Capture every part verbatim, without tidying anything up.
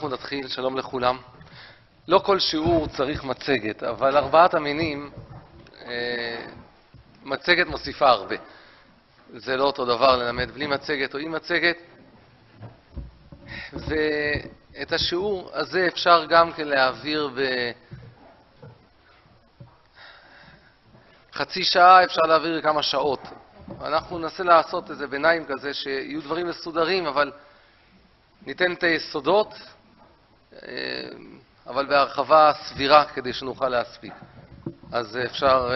אנחנו נתחיל, שלום לכולם. לא כל שיעור צריך מצגת, אבל ארבעת המינים, אה, מצגת מוסיפה הרבה. זה לא אותו דבר ללמד בלי מצגת או עם מצגת. ואת השיעור הזה אפשר גם כן להעביר בחצי שעה, אפשר להעביר כמה שעות. אנחנו ננסה לעשות איזה ביניים כזה שיהיו דברים מסודרים, אבל ניתן את היסודות, אבל בהרחבה סבירה כדי שנוכל להספיק. אז אפשר...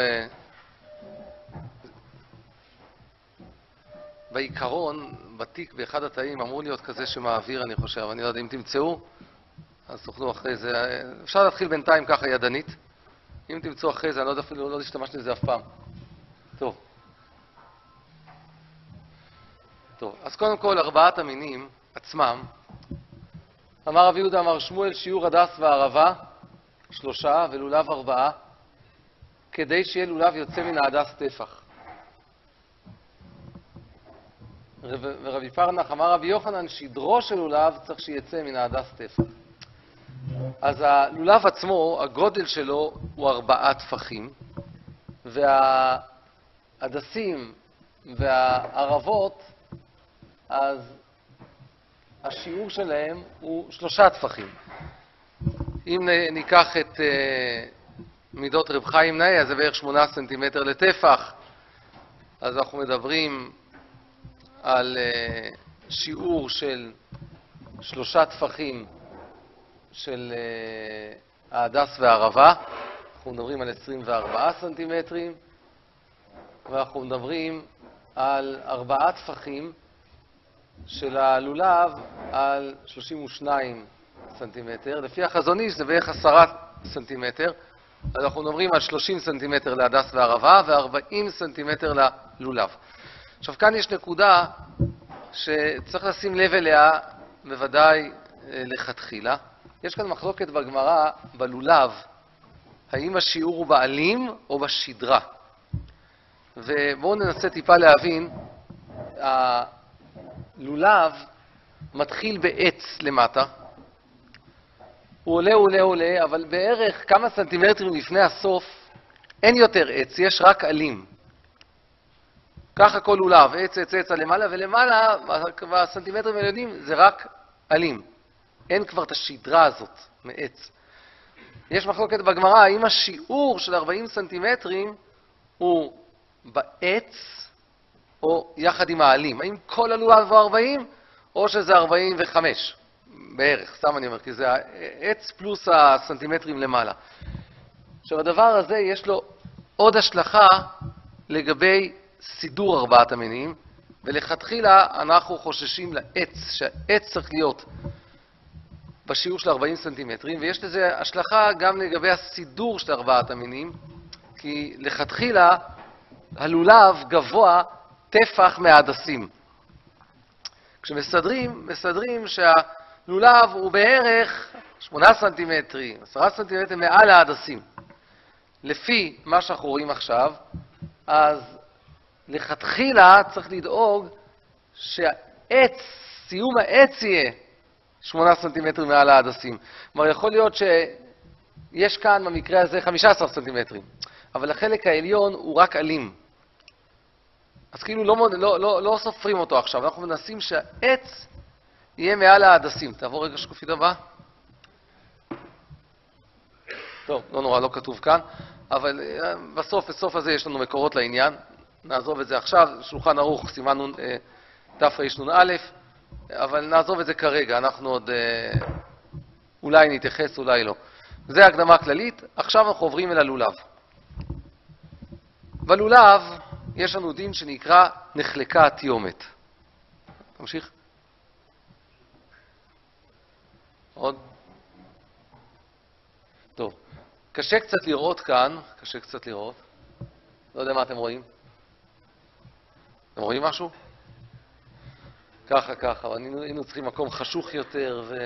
בעיקרון, בתיק באחד התאים אמור להיות כזה שמעביר, אני חושב, אני לא יודע אם תמצאו, אז תוכלו אחרי זה. אפשר להתחיל בינתיים ככה ידנית. אם תמצאו אחרי זה, אני לא יודע אפילו, לא להשתמש לזה אף פעם. טוב. טוב, אז קודם כל, ארבעת המינים עצמם, אמר רבי יהודה, אמר שמואל, שיעור הדס וערבה, שלושה, ולולב ארבעה, כדי שיהיה לולב יוצא מן ההדס טפח. ורבי פרנח אמר רבי יוחנן, שדרו של לולב צריך שיצא מן ההדס טפח. אז הלולב עצמו, הגודל שלו הוא ארבעה טפחים, וההדסים והערבות, אז השיעור שלהם הוא שלושה טפחים. אם ניקח את מידות רב חיים נאי, אז זה בערך שמונה סנטימטר לטפח, אז אנחנו מדברים על שיעור של שלושה טפחים של ההדס והערבה. אנחנו מדברים על עשרים וארבעה סנטימטרים, ואנחנו מדברים על ארבעה טפחים של הלולב על שלושים ושניים סנטימטר. לפי החזון איש זה בערך עשרה סנטימטר. אז אנחנו מדברים על שלושים סנטימטר להדס וערבה ו-ארבעים סנטימטר ללולב. עכשיו כאן יש נקודה שצריך לשים לב אליה בוודאי לכתחילה. יש כאן מחלוקת בגמרא בלולב, האם השיעור הוא בעלים או בשדרה. ובואו ננסה טיפה להבין, הלולב מתחיל בעץ למטה, הוא עולה, עולה, עולה, אבל בערך כמה סנטימטרים לפני הסוף אין יותר עץ, יש רק עלים. ככה כל לולב, עץ, עץ, עץ, למעלה, ולמעלה, בסנטימטרים היודעים, זה רק עלים. אין כבר את השדרה הזאת מעץ. יש מחלוקת בגמרא, האם השיעור של ארבעים סנטימטרים הוא בעץ או יחד עם העלים? האם כל הלולב הוא ארבעים או שזה ארבעים וחמש? בערך, סתם אני אומר, כי זה העץ פלוס הסנטימטרים למעלה. עכשיו, הדבר הזה יש לו עוד השלכה לגבי סידור ארבעת המינים, ולכתחילה אנחנו חוששים לעץ, שהעץ צריך להיות בשיעור של ארבעים סנטימטרים, ויש לזה השלכה גם לגבי הסידור של ארבעת המינים, כי לכתחילה הלולב גבוה טפח מההדסים. כשמסדרים, מסדרים שהלולב הוא בערך שמונה סנטימטרים, עשרה סנטימטרים מעל ההדסים. לפי מה שאנחנו רואים עכשיו, אז לכתחילה צריך לדאוג שהעץ, סיום העץ יהיה שמונה סנטימטרים מעל ההדסים. כלומר, יכול להיות שיש כאן במקרה הזה חמישה עשר סנטימטרים, אבל החלק העליון הוא רק עלים. אז כאילו לא, לא, לא, לא סופרים אותו עכשיו, אנחנו מנסים שהעץ יהיה מעל ההדסים. תעבור רגע שקופית הבאה. טוב, לא נורא, לא כתוב כאן, אבל בסוף, בסוף הזה יש לנו מקורות לעניין. נעזוב את זה עכשיו, שולחן ערוך, סימן תרנ"א, אבל נעזוב את זה כרגע, אנחנו עוד אולי נתייחס, אולי לא. זה הקדמה כללית, עכשיו אנחנו עוברים אל הלולב. בלולב יש לנו דין שנקרא נחלקה התיומת. תמשיך. עוד. טוב, קשה קצת לראות כאן, קשה קצת לראות. לא יודע מה אתם רואים. אתם רואים משהו? ככה, ככה, אבל היינו צריכים מקום חשוך יותר, ו...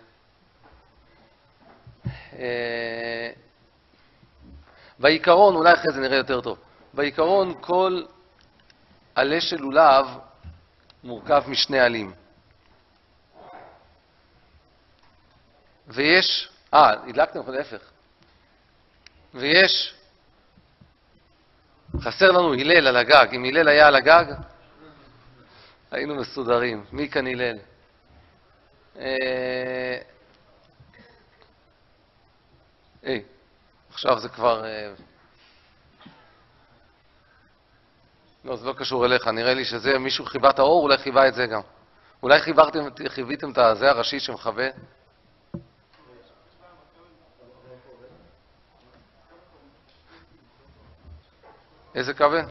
בעיקרון, אולי אחרי זה נראה יותר טוב, בעיקרון כל עלה של לולב מורכב משני עלים. ויש, אה, הדלקתם לך להפך. ויש, חסר לנו הלל על הגג. אם הלל היה על הגג, היינו מסודרים. מי כאן הלל? אה, אה, עכשיו זה כבר... אה, לא, זה לא קשור אליך. נראה לי שזה מישהו חיווה את האור, אולי חיווה את זה גם. אולי חיברתם, חיוויתם את הזה הראשי שמחווה. איזה כבל?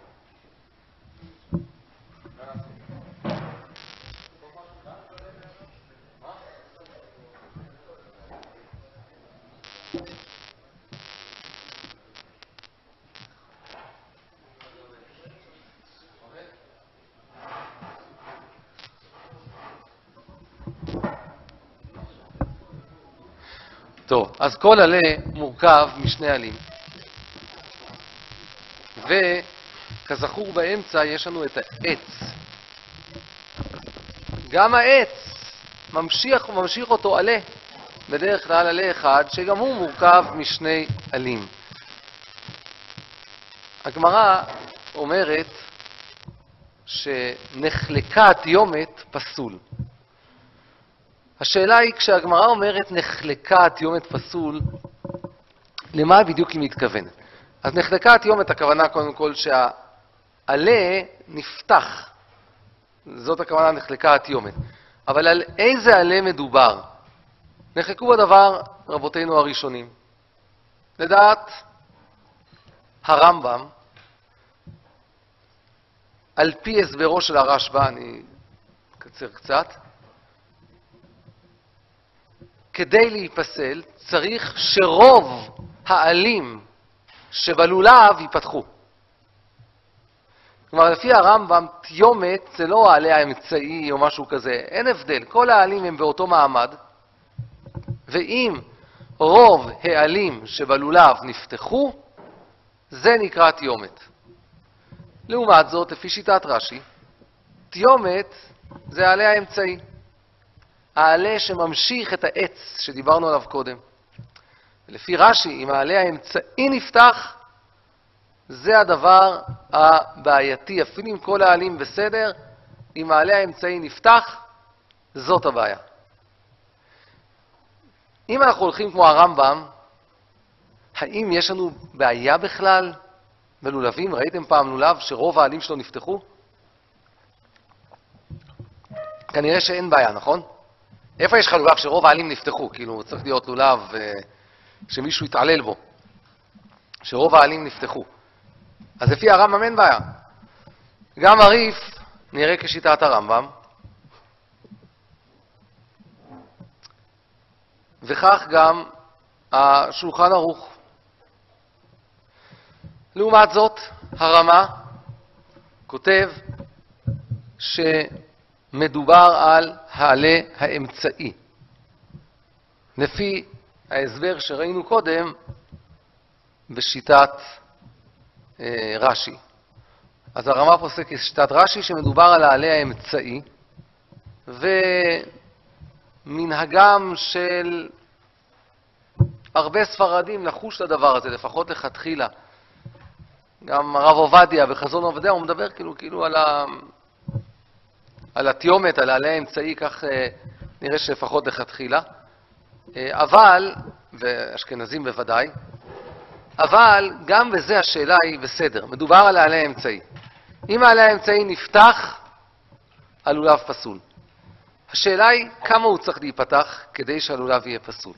טוב, אז כל עלה מורכב משני עלים. וכזכור באמצע יש לנו את העץ. גם העץ ממשיך וממשיך אותו עלה, בדרך כלל עלה אחד, שגם הוא מורכב משני עלים. הגמרא אומרת שנחלקה התיומת פסול. השאלה היא, כשהגמרא אומרת נחלקה התיומת פסול, למה בדיוק היא מתכוונת? אז נחלקה התיומת, הכוונה קודם כל שהעלה נפתח. זאת הכוונה נחלקה התיומת. אבל על איזה עלה מדובר? נחלקו בדבר רבותינו הראשונים. לדעת הרמב"ם, על פי הסברו של הרשב"א, אני אקצר קצת, כדי להיפסל צריך שרוב העלים שבלולב ייפתחו. כלומר, לפי הרמב"ם, תיומת זה לא העלה האמצעי או משהו כזה, אין הבדל. כל העלים הם באותו מעמד, ואם רוב העלים שבלולב נפתחו, זה נקרא תיומת. לעומת זאת, לפי שיטת רש"י, תיומת זה העלה האמצעי. העלה שממשיך את העץ שדיברנו עליו קודם. לפי רש"י, אם העלה האמצעי נפתח, זה הדבר הבעייתי. אפילו אם כל העלים בסדר, אם העלה האמצעי נפתח, זאת הבעיה. אם אנחנו הולכים כמו הרמב"ם, האם יש לנו בעיה בכלל בלולבים? ראיתם פעם לולב שרוב העלים שלו נפתחו? כנראה שאין בעיה, נכון? איפה יש לך לולב שרוב העלים נפתחו? כאילו, צריך להיות לולב שמישהו יתעלל בו, שרוב העלים נפתחו. אז לפי הרמב"ם אין בעיה. גם הריף נראה כשיטת הרמב"ם, וכך גם השולחן ערוך. לעומת זאת, הרמ"א כותב שמדובר על העלה האמצעי. לפי ההסבר שראינו קודם בשיטת אה, רש"י. אז הרמ"א פוסק בשיטת רש"י שמדובר על העלה האמצעי, ומנהגם של הרבה ספרדים לחוש לדבר הזה, לפחות לכתחילה. גם הרב עובדיה בחזון עובדיה, הוא מדבר כאילו, כאילו על, ה... על התיומת, על העלה האמצעי, כך אה, נראה שלפחות לכתחילה. אה, אבל, ואשכנזים בוודאי, אבל גם בזה השאלה היא בסדר, מדובר על העלה האמצעי. אם העלה האמצעי נפתח, הלולב פסול. השאלה היא כמה הוא צריך להיפתח כדי שהלולב יהיה פסול.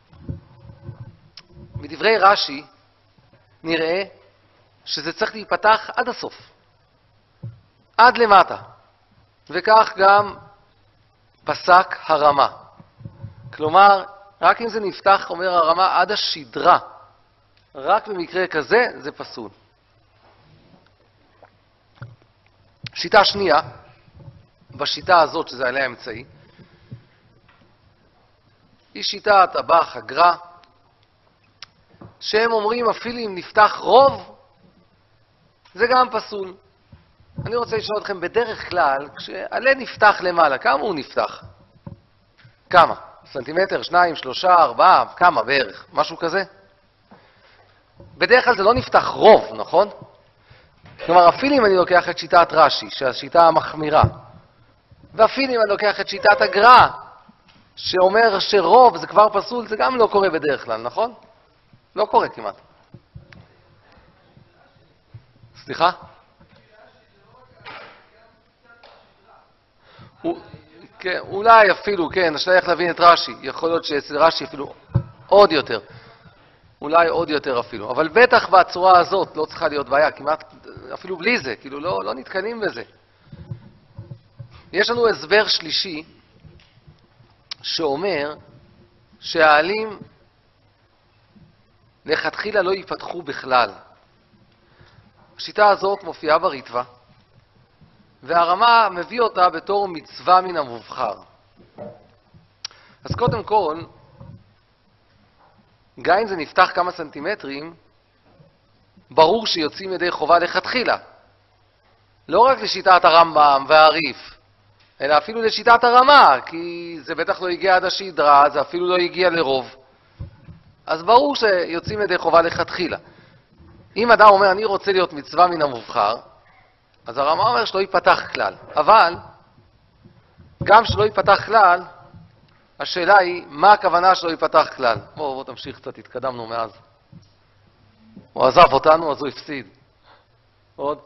מדברי רש"י נראה שזה צריך להיפתח עד הסוף, עד למטה, וכך גם פסק הרמ"א. כלומר, רק אם זה נפתח, אומר הרמ"א, עד השדרה, רק במקרה כזה זה פסול. שיטה שנייה, בשיטה הזאת שזה העלה האמצעי, היא שיטת הבח הגר"א, שהם אומרים אפילו אם נפתח רוב, זה גם פסול. אני רוצה לשאול אתכם, בדרך כלל, כשעלה נפתח למעלה, כמה הוא נפתח? כמה? סנטימטר, שניים, שלושה, ארבעה, כמה בערך, משהו כזה. בדרך כלל זה לא נפתח רוב, נכון? כלומר, אפילו אם אני לוקח את שיטת רש"י, שהשיטה המחמירה, ואפילו אם אני לוקח את שיטת הגר"א, שאומר שרוב זה כבר פסול, זה גם לא קורה בדרך כלל, נכון? לא קורה כמעט. סליחה? כן, אולי אפילו, כן, השאלה איך להבין את רש"י. יכול להיות שאצל רש"י אפילו עוד יותר. אולי עוד יותר אפילו. אבל בטח בצורה הזאת לא צריכה להיות בעיה, כמעט אפילו בלי זה, כאילו לא, לא נתקנים בזה. יש לנו הסבר שלישי שאומר שהעלים לכתחילה לא ייפתחו בכלל. השיטה הזאת מופיעה בריטב"א, והרמה מביא אותה בתור מצווה מן המובחר. אז קודם כל, גם אם זה נפתח כמה סנטימטרים, ברור שיוצאים ידי חובה לכתחילה. לא רק לשיטת הרמב"ם והריף, אלא אפילו לשיטת הרמה, כי זה בטח לא הגיע עד השדרה, זה אפילו לא הגיע לרוב. אז ברור שיוצאים ידי חובה לכתחילה. אם אדם אומר, אני רוצה להיות מצווה מן המובחר, אז הרמה אומר שלא ייפתח כלל. אבל, גם שלא ייפתח כלל, השאלה היא, מה הכוונה שלא ייפתח כלל? בואו, בואו תמשיך קצת, התקדמנו מאז. הוא עזב אותנו, אז הוא הפסיד. עוד?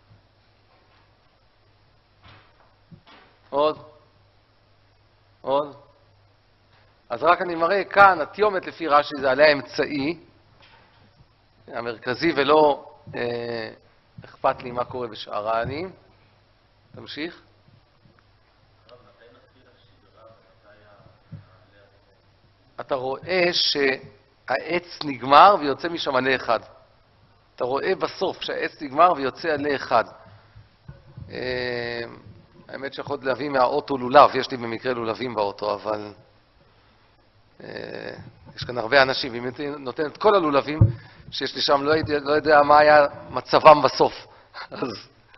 עוד? עוד? אז רק אני מראה כאן, התיומת לפי רש"י זה עליה אמצעי, המרכזי ולא אה, אכפת לי מה קורה בשאר העלים. תמשיך. אתה רואה שהעץ נגמר ויוצא משם עלה אחד. אתה רואה בסוף שהעץ נגמר ויוצא עלה אחד. האמת שיכול להביא מהאוטו לולב, יש לי במקרה לולבים באוטו, אבל יש כאן הרבה אנשים, ואם נותן את כל הלולבים שיש לי שם, לא יודע, לא יודע מה היה מצבם בסוף. אז...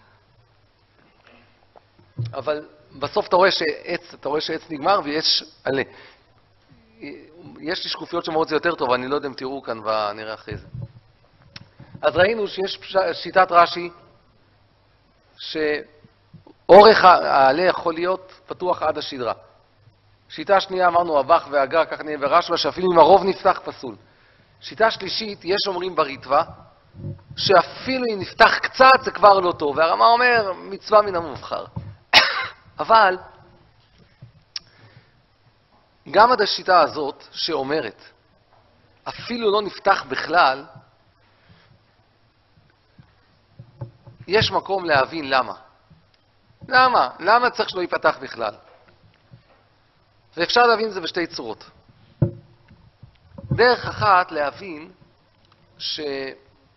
אבל בסוף אתה רואה שעץ, אתה רואה שעץ נגמר ויש עלה. יש לי שקופיות שמראות זה יותר טוב, אני לא יודע אם תראו כאן ונראה אחרי זה. אז ראינו שיש שיטת רש"י, שאורך העלה יכול להיות פתוח עד השדרה. שיטה שנייה אמרנו הבח והגר, כך נהיה ברשב"א, שאפילו אם הרוב נפתח פסול. שיטה שלישית, יש אומרים בריטב"א, שאפילו אם נפתח קצת זה כבר לא טוב, והרמה אומר מצווה מן המובחר. אבל גם עד השיטה הזאת שאומרת, אפילו לא נפתח בכלל, יש מקום להבין למה. למה? למה צריך שלא ייפתח בכלל? ואפשר להבין את זה בשתי צורות. דרך אחת להבין שאם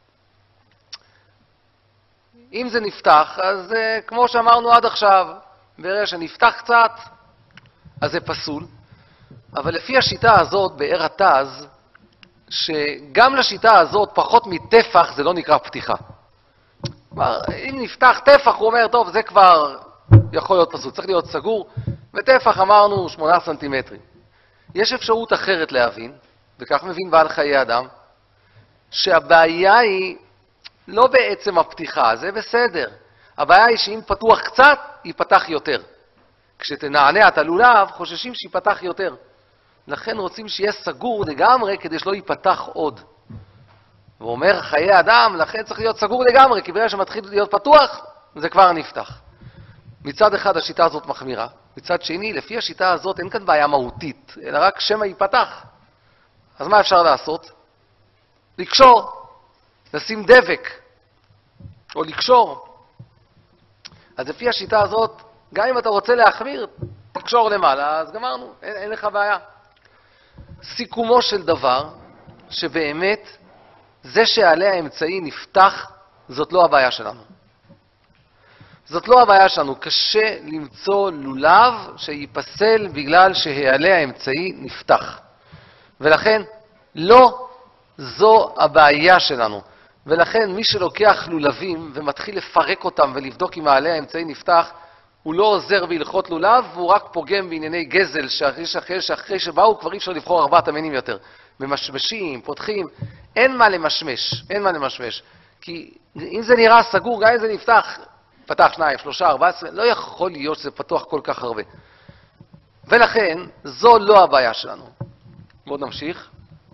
זה נפתח, אז כמו שאמרנו עד עכשיו, ברגע שנפתח קצת, אז זה פסול. אבל לפי השיטה הזאת, באר התז, שגם לשיטה הזאת פחות מטפח זה לא נקרא פתיחה. כלומר, אם נפתח טפח, הוא אומר, טוב, זה כבר יכול להיות פסול, צריך להיות סגור, וטפח אמרנו שמונה סנטימטרים. יש אפשרות אחרת להבין, וכך מבין בעל חיי אדם, שהבעיה היא לא בעצם הפתיחה, זה בסדר. הבעיה היא שאם פתוח קצת, ייפתח יותר. כשתנענע את הלולב, חוששים שיפתח יותר. לכן רוצים שיהיה סגור לגמרי כדי שלא ייפתח עוד. הוא אומר, חיי אדם, לכן צריך להיות סגור לגמרי, כי ברגע שמתחיל להיות פתוח, זה כבר נפתח. מצד אחד השיטה הזאת מחמירה, מצד שני, לפי השיטה הזאת אין כאן בעיה מהותית, אלא רק שמא ייפתח. אז מה אפשר לעשות? לקשור, לשים דבק, או לקשור. אז לפי השיטה הזאת, גם אם אתה רוצה להחמיר, תקשור למעלה, אז גמרנו, אין, אין לך בעיה. סיכומו של דבר, שבאמת, זה שעליה האמצעי נפתח, זאת לא הבעיה שלנו. זאת לא הבעיה שלנו. קשה למצוא לולב שיפסל בגלל שהעלה האמצעי נפתח. ולכן, לא זו הבעיה שלנו. ולכן, מי שלוקח לולבים ומתחיל לפרק אותם ולבדוק אם העלה האמצעי נפתח, הוא לא עוזר בהלכות לולב, והוא רק פוגם בענייני גזל, שאחרי, שאחרי, שאחרי שבאו כבר אי אפשר לבחור ארבעת המינים יותר. ממשמשים, פותחים, אין מה למשמש, אין מה למשמש. כי אם זה נראה סגור, גם אם זה נפתח, פתח שניים, שלושה, ארבעה עשרה, לא יכול להיות שזה פתוח כל כך הרבה. ולכן, זו לא הבעיה שלנו. בואו נמשיך.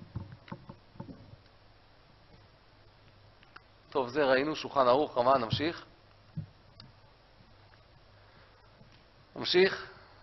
טוב, זה ראינו, שולחן ערוך, רמה, נמשיך. נמשיך.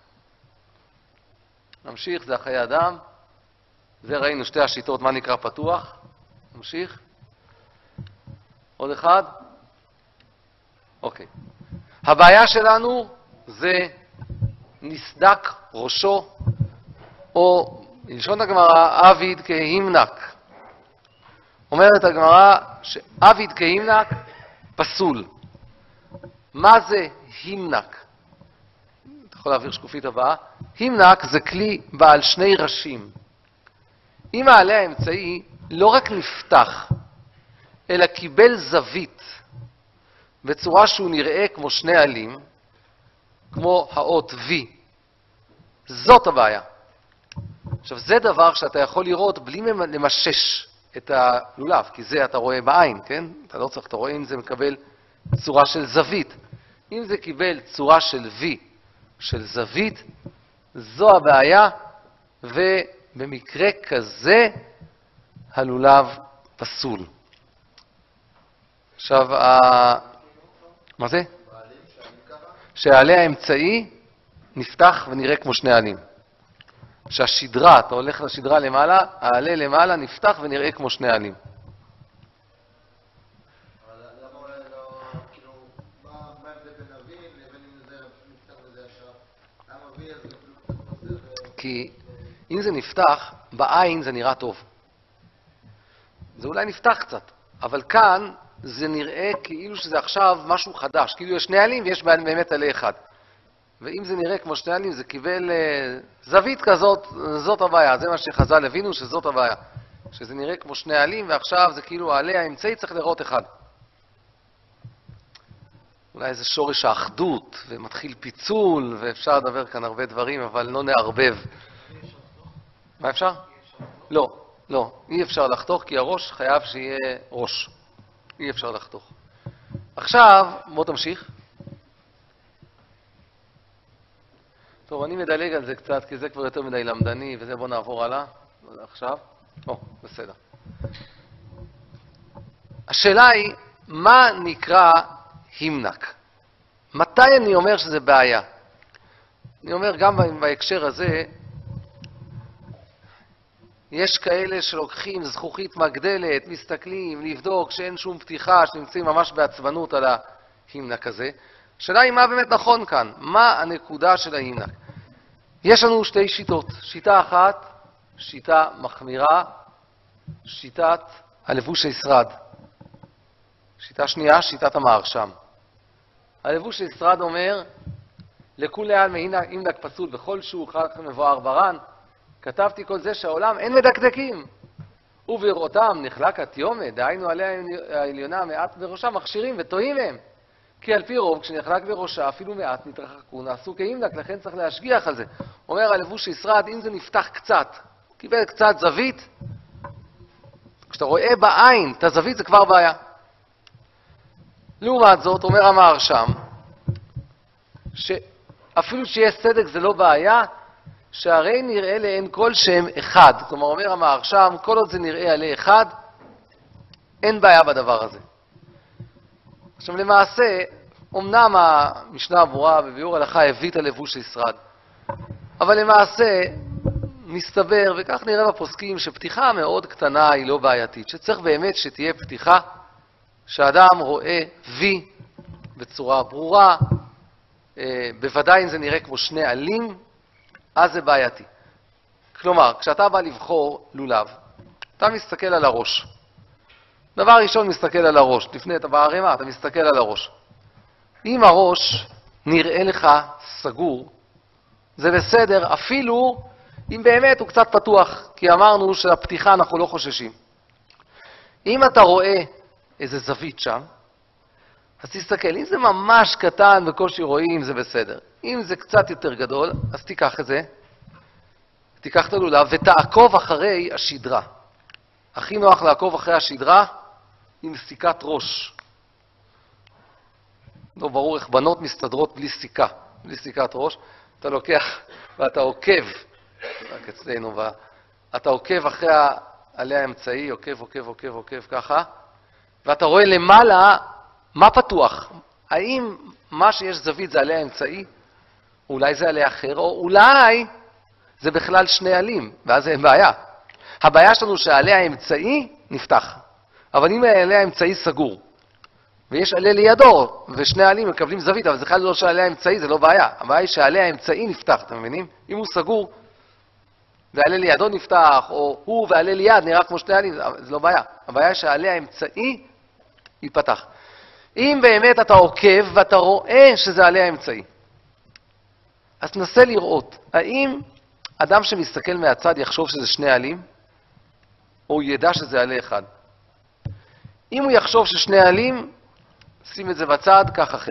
נמשיך, זה החיי אדם. זה ראינו שתי השיטות, מה נקרא פתוח. נמשיך. עוד אחד. אוקיי. הבעיה שלנו זה נסדק ראשו, או בלשון הגמרא, אביד כהימנק. אומרת הגמרא שאביד כהימנק פסול. מה זה הימנק? אתה יכול להעביר שקופית הבאה. הימנק זה כלי בעל שני ראשים. אם מעלה האמצעי לא רק נפתח, אלא קיבל זווית בצורה שהוא נראה כמו שני עלים, כמו האות V. זאת הבעיה. עכשיו, זה דבר שאתה יכול לראות בלי למשש את הלולב, כי זה אתה רואה בעין, כן? אתה לא צריך, אתה רואה אם זה מקבל צורה של זווית. אם זה קיבל צורה של V, של זווית, זו הבעיה, ובמקרה כזה הלולב פסול. עכשיו, ה... מה זה? שהעלה האמצעי נפתח ונראה כמו שני עלים. שהשדרה, אתה הולך לשדרה למעלה, העלה למעלה נפתח ונראה כמו שני עלים. אבל למה אולי לא, כאילו, מה ההבדל בין אבי לבין אם זה נפתח וזה ישר? למה אבי אז כאילו קצת חוזר? כי אם זה נפתח, בעין זה נראה טוב. זה אולי נפתח קצת, אבל כאן זה נראה כאילו שזה עכשיו משהו חדש, כאילו יש שני עלים ויש באמת עלה אחד. ואם זה נראה כמו שני עלים, זה קיבל uh, זווית כזאת, זאת הבעיה. זה מה שחז"ל הבינו, שזאת הבעיה. שזה נראה כמו שני עלים, ועכשיו זה כאילו העלה האמצעי צריך לראות אחד. אולי זה שורש האחדות, ומתחיל פיצול, ואפשר לדבר כאן הרבה דברים, אבל לא נערבב. מה אפשר? לא, לא. אי אפשר לחתוך, כי הראש חייב שיהיה ראש. אי אפשר לחתוך. עכשיו, בוא תמשיך. טוב, אני מדלג על זה קצת, כי זה כבר יותר מדי למדני, וזה בוא נעבור הלאה. עכשיו. או, בסדר. השאלה היא, מה נקרא הימנק? מתי אני אומר שזה בעיה? אני אומר, גם בהקשר הזה, יש כאלה שלוקחים זכוכית מגדלת, מסתכלים, לבדוק שאין שום פתיחה, שנמצאים ממש בעצבנות על ההימנק הזה. השאלה היא מה באמת נכון כאן, מה הנקודה של ההימנק. יש לנו שתי שיטות, שיטה אחת, שיטה מחמירה, שיטת הלבוש הישרד. שיטה שנייה, שיטת המהרש"ם. הלבוש הישרד אומר, לכולי עלמא הימנק פסול בכל שהוא כך מבואר בר"ן, כתבתי כל זה שהעולם אין מדקדקים. ובראותם נחלק התיומת, דהיינו עליה העליונה מעט בראשה מכשירים וטועים הם. כי על פי רוב, כשנחלק בראשה, אפילו מעט נתרחקו, נעשו כהימנק, לכן צריך להשגיח על זה. אומר הלבוש הישרד, אם זה נפתח קצת, קיבל קצת זווית, כשאתה רואה בעין את הזווית זה כבר בעיה. לעומת זאת, אומר המהרש"ם, שאפילו שיש צדק זה לא בעיה, שהרי נראה לעין כל שם אחד. כלומר, אומר המהרש"ם, כל עוד זה נראה עלה אחד, אין בעיה בדבר הזה. עכשיו למעשה, אמנם המשנה הברורה בביאור הלכה הביא את הלבוש הישרד, אבל למעשה מסתבר, וכך נראה בפוסקים, שפתיחה מאוד קטנה היא לא בעייתית, שצריך באמת שתהיה פתיחה, שאדם רואה וי בצורה ברורה, בוודאי אם זה נראה כמו שני עלים, אז זה בעייתי. כלומר, כשאתה בא לבחור לולב, אתה מסתכל על הראש. דבר ראשון מסתכל על הראש, לפני אתה בערימה, אתה מסתכל על הראש. אם הראש נראה לך סגור, זה בסדר, אפילו אם באמת הוא קצת פתוח, כי אמרנו שהפתיחה אנחנו לא חוששים. אם אתה רואה איזה זווית שם, אז תסתכל, אם זה ממש קטן בקושי רואים, זה בסדר. אם זה קצת יותר גדול, אז תיקח את זה, תיקח את הלולב ותעקוב אחרי השדרה. הכי נוח לעקוב אחרי השדרה עם סיכת ראש. לא ברור איך בנות מסתדרות בלי סיכה, בלי סיכת ראש. אתה לוקח ואתה עוקב, רק אצלנו, אתה עוקב אחרי עלי האמצעי, עוקב, עוקב, עוקב, עוקב ככה, ואתה רואה למעלה מה פתוח. האם מה שיש זווית זה עלי האמצעי? אולי זה עלי אחר, או אולי זה בכלל שני עלים, ואז אין בעיה. הבעיה שלנו שעלי האמצעי נפתח, אבל אם עלי האמצעי סגור, ויש עלי לידו, ושני עלים מקבלים זווית, אבל זה בכלל לא שעלי האמצעי, זה לא בעיה. הבעיה היא שעלי האמצעי נפתח, אתם מבינים? אם הוא סגור, ועלי לידו נפתח, או הוא ועלי ליד נראה כמו שני עלים, זה לא בעיה. הבעיה היא שעלי האמצעי ייפתח. אם באמת אתה עוקב ואתה רואה שזה עלי האמצעי, אז תנסה לראות, האם אדם שמסתכל מהצד יחשוב שזה שני עלים, או הוא ידע שזה עלי אחד. אם הוא יחשוב ששני עלים, שים את זה בצד, כך אחר.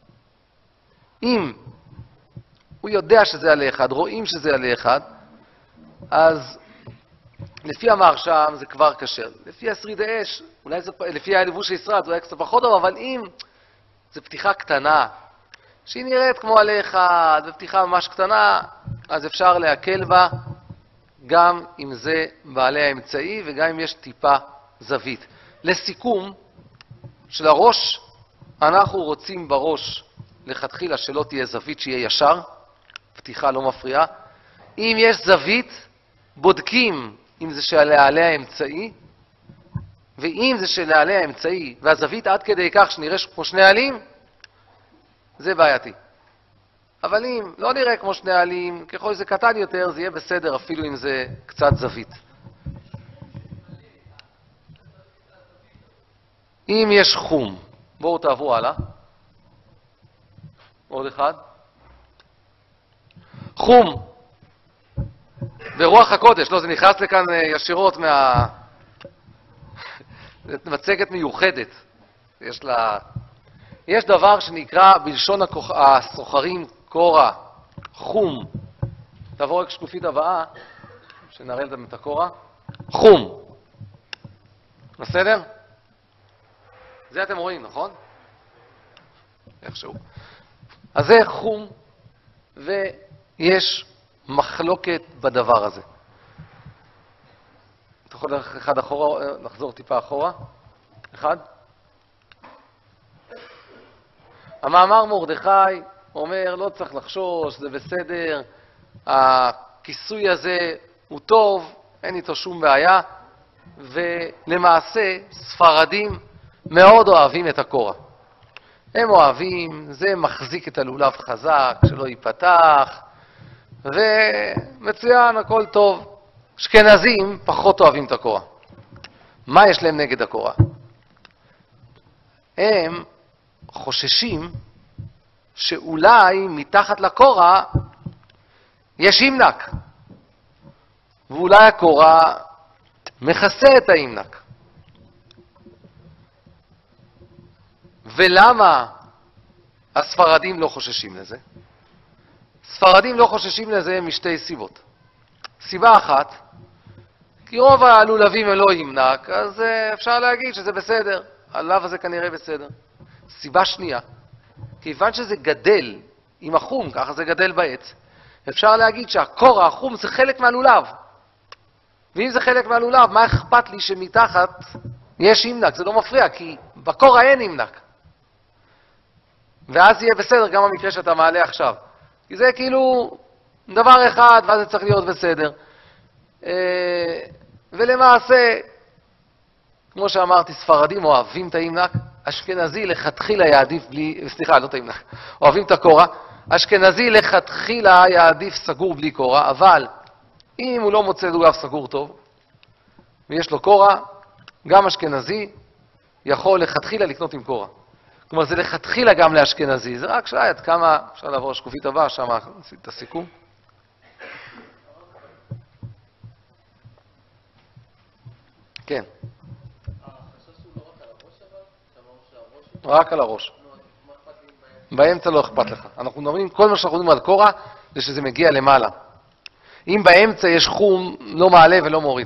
אם הוא יודע שזה עלי אחד, רואים שזה עלי אחד, אז לפי המרשם זה כבר קשר. לפי השריד האש, אולי זה, לפי הלבוש הישרד, זה אולי קצת פחות טוב, אבל אם זה פתיחה קטנה, שהיא נראית כמו עלי אחד, ופתיחה ממש קטנה, אז אפשר להקל בה, גם אם זה בעלי האמצעי, וגם אם יש טיפה זווית. לסיכום, של הראש, אנחנו רוצים בראש לכתחילה שלא תהיה זווית, שיהיה ישר, פתיחה לא מפריעה. אם יש זווית, בודקים אם זה שעלי האמצעי, ואם זה שעלי האמצעי, והזווית עד כדי כך שנראה כמו שני עלים, זה בעייתי. אבל אם לא נראה כמו שני עלים, ככל שזה קטן יותר, זה יהיה בסדר, אפילו אם זה קצת זווית. אם יש חום, בואו תעברו הלאה. עוד אחד. חום. ברוח הקודש, לא, זה נכנס לכאן ישירות מה... מצגת מיוחדת. יש לה... יש דבר שנקרא בלשון הכוח... הסוחרים קורה, חום. תעבור רק שקופית הבאה, שנראה להם את הקורה. חום. בסדר? זה אתם רואים, נכון? איכשהו. אז זה חום, ויש מחלוקת בדבר הזה. אתה יכול ללכת אחד אחורה, לחזור טיפה אחורה? אחד? המאמר מרדכי אומר, לא צריך לחשוש, זה בסדר, הכיסוי הזה הוא טוב, אין איתו שום בעיה, ולמעשה ספרדים מאוד אוהבים את הקורה. הם אוהבים, זה מחזיק את הלולב חזק, שלא ייפתח, ומצוין, הכל טוב. אשכנזים פחות אוהבים את הקורה. מה יש להם נגד הקורה? הם חוששים שאולי מתחת לקורה יש אימנק, ואולי הקורה מכסה את האימנק. ולמה הספרדים לא חוששים לזה? ספרדים לא חוששים לזה משתי סיבות. סיבה אחת, כי רוב הלולבים הם לא אימנק, אז אפשר להגיד שזה בסדר, הלולב הזה כנראה בסדר. סיבה שנייה, כיוון שזה גדל עם החום, ככה זה גדל בעץ, אפשר להגיד שהקורה, החום, זה חלק מהלולב. ואם זה חלק מהלולב, מה אכפת לי שמתחת יש אימנק? זה לא מפריע, כי בקורה אין אימנק. ואז יהיה בסדר גם המקרה שאתה מעלה עכשיו. כי זה כאילו דבר אחד, ואז זה צריך להיות בסדר. ולמעשה, כמו שאמרתי, ספרדים אוהבים את האימנק, אשכנזי לכתחילה יעדיף בלי, סליחה, לא את האימנק, אוהבים את הקורה, אשכנזי לכתחילה יעדיף סגור בלי קורה, אבל אם הוא לא מוצא לולב סגור טוב, ויש לו קורה, גם אשכנזי יכול לכתחילה לקנות עם קורה. כלומר, זה לכתחילה גם לאשכנזי, זה רק שאלה עד כמה, אפשר לעבור לשקופית הבאה, שם עשיתי את הסיכום. כן. החשש הוא לא רק על הראש אבל? שאמרנו שהראש רק על הראש. באמצע לא אכפת לך. אנחנו מדברים, כל מה שאנחנו מדברים על קורה, זה שזה מגיע למעלה. אם באמצע יש חום, לא מעלה ולא מוריד.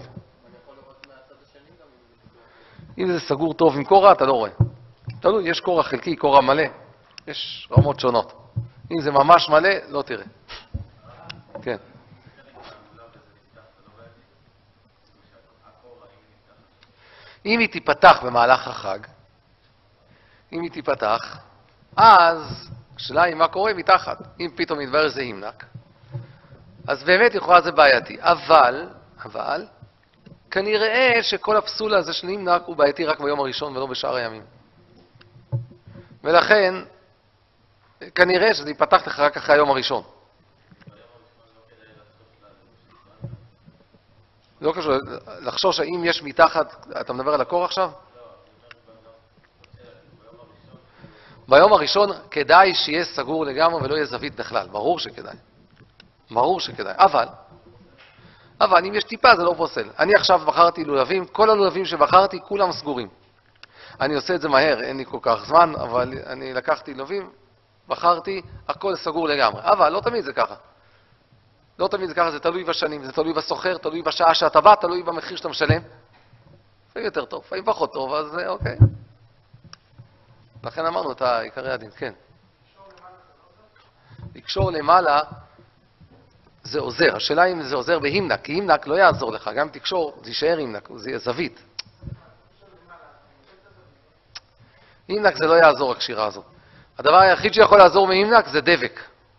אם זה סגור טוב עם קורה, אתה לא רואה. תלוי, יש קורה חלקי, קורה מלא. יש רמות שונות. אם זה ממש מלא, לא תראה. כן. אם היא תיפתח במהלך החג, אם היא תיפתח, אז השאלה היא מה קורה מתחת. אם פתאום יתברר שזה ימנק, אז באמת יכולה זה בעייתי. אבל, אבל, כנראה שכל הפסול הזה של ימנק הוא בעייתי רק ביום הראשון ולא בשאר הימים. ולכן, כנראה שזה ייפתח לך רק אחרי היום הראשון. לא קשור, לחשוש האם יש מתחת, אתה מדבר על הקור עכשיו? ביום הראשון כדאי שיהיה סגור לגמרי ולא יהיה זווית בכלל, ברור שכדאי. ברור שכדאי, אבל, אבל אם יש טיפה זה לא פוסל. אני עכשיו בחרתי לולבים, כל הלולבים שבחרתי כולם סגורים. אני עושה את זה מהר, אין לי כל כך זמן, אבל אני לקחתי לולבים, בחרתי, הכל סגור לגמרי. אבל לא תמיד זה ככה. לא תמיד זה ככה, זה תלוי בשנים, זה תלוי בסוחר, תלוי בשעה שאתה בא, תלוי במחיר שאתה משלם. לפעמים יותר טוב, לפעמים פחות טוב, אז אוקיי. לכן אמרנו את עיקרי הדין, כן. לקשור למעלה זה עוזר. השאלה אם זה עוזר בהימנק, כי הימנק לא יעזור לך, גם תקשור, זה יישאר הימנק, זה יהיה זווית. הימנק זה לא יעזור הקשירה הזאת. הדבר היחיד שיכול לעזור מהימנק זה דבק.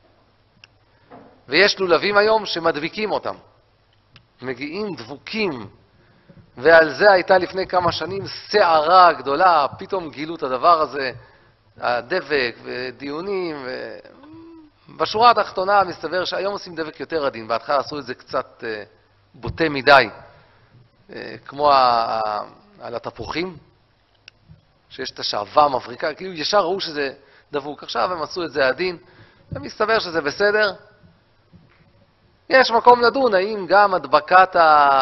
ויש לולבים היום שמדביקים אותם. מגיעים דבוקים. ועל זה הייתה לפני כמה שנים סערה גדולה, פתאום גילו את הדבר הזה, הדבק ודיונים. ו... בשורה התחתונה מסתבר שהיום עושים דבק יותר עדין. בהתחלה עשו את זה קצת אה, בוטה מדי, אה, כמו ה... על התפוחים, שיש את השעבה המבריקה, כאילו ישר ראו שזה דבוק. עכשיו הם עשו את זה עדין, ומסתבר שזה בסדר. יש מקום לדון, האם גם הדבקת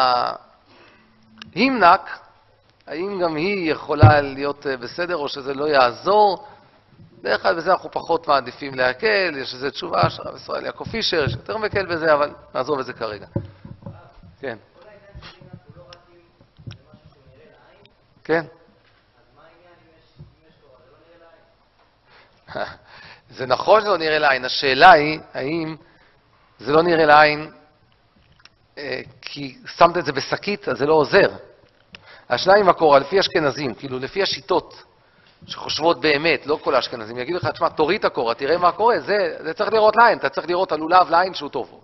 ההימנק, האם גם היא יכולה להיות בסדר או שזה לא יעזור. דרך כלל בזה אנחנו פחות מעדיפים להקל, יש איזו תשובה של רב ישראל יעקב פישר, שיותר מקל בזה, אבל נעזוב את זה כרגע. כן. כן. זה נכון שזה לא נראה לעין, השאלה היא, האם זה לא נראה לעין כי שמת את זה בשקית, אז זה לא עוזר. השאלה היא מה קורה, לפי אשכנזים, כאילו לפי השיטות שחושבות באמת, לא כל האשכנזים, יגידו לך, תשמע, תוריד את הקורה, תראה מה קורה, זה, זה צריך לראות לעין, אתה צריך לראות הלולב לעין שהוא טוב.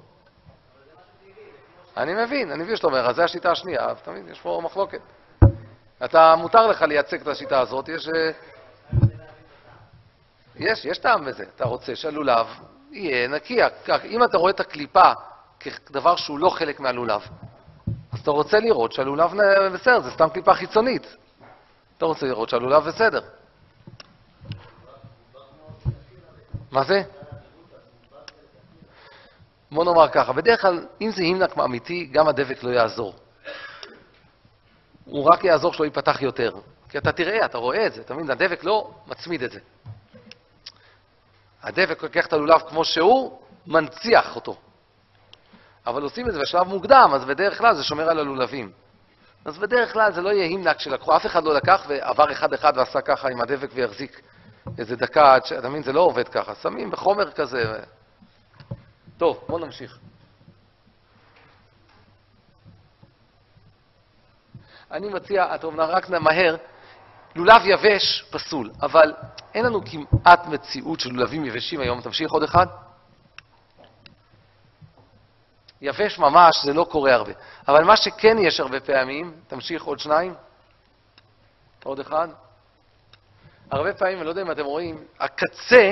אני מבין, אני מבין שאתה אומר, אז זה השיטה השנייה, אז תמיד יש פה מחלוקת. אתה מותר לך לייצג את השיטה הזאת, יש... יש, יש טעם בזה. אתה רוצה שהלולב יהיה נקי. אם אתה רואה את הקליפה כדבר שהוא לא חלק מהלולב, אז אתה רוצה לראות שהלולב בסדר, זה סתם קליפה חיצונית. אתה רוצה לראות שהלולב בסדר. מה זה? בוא נאמר ככה, בדרך כלל, אם זה הימנק אמיתי, גם הדבק לא יעזור. הוא רק יעזור שלא ייפתח יותר. כי אתה תראה, אתה רואה את זה, אתה מבין? הדבק לא מצמיד את זה. הדבק לוקח את הלולב כמו שהוא, מנציח אותו. אבל עושים את זה בשלב מוקדם, אז בדרך כלל זה שומר על הלולבים. אז בדרך כלל זה לא יהיה הימנק שלקחו, אף אחד לא לקח ועבר אחד אחד ועשה ככה עם הדבק ויחזיק איזה דקה, אתה מבין? זה לא עובד ככה, שמים בחומר כזה. טוב, בוא נמשיך. אני מציע, אתה אומר, רק מהר, לולב יבש פסול, אבל אין לנו כמעט מציאות של לולבים יבשים היום. תמשיך עוד אחד. יבש ממש, זה לא קורה הרבה. אבל מה שכן יש הרבה פעמים, תמשיך עוד שניים. עוד אחד. הרבה פעמים, אני לא יודע אם אתם רואים, הקצה